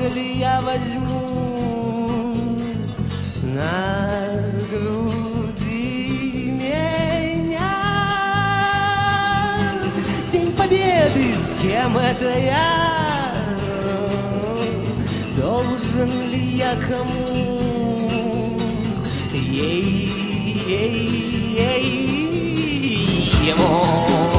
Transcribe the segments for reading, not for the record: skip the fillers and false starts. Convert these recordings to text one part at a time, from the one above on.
ли я возьму на груди меня? День Победы, с кем это я? Должен ли я кому? Ему.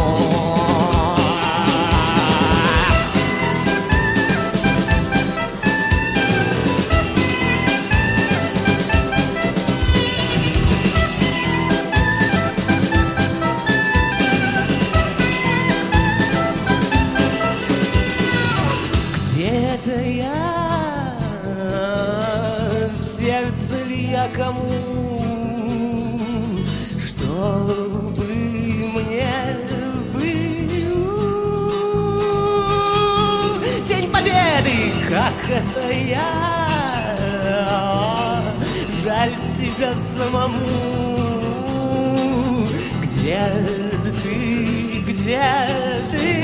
Где-то я, в сердце ли я кому, чтобы мне был День Победы, как это я, жаль тебя самому. Где ты, где ты?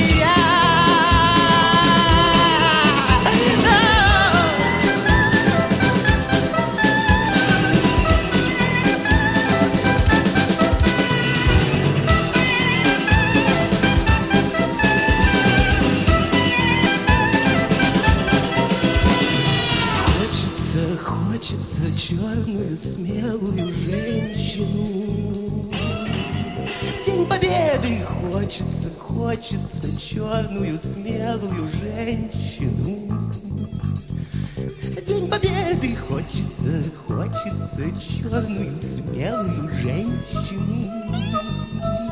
Хочется черную смелую женщину. День Победы, хочется черную смелую женщину. День Победы, хочется черную смелую женщину.